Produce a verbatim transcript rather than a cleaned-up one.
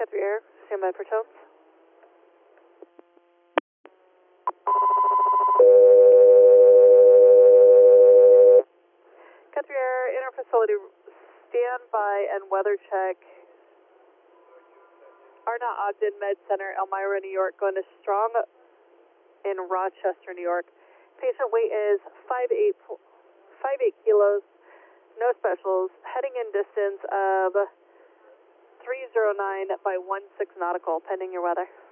Guthrie Air, stand by for tones. Guthrie Air, inter-facility standby and weather check. Arna Ogden Med Center, Elmira, New York, going to Strong in Rochester, New York. Patient weight is five eight, five eight kilos, no specials, heading in distance of three zero nine by one six nautical, pending your weather.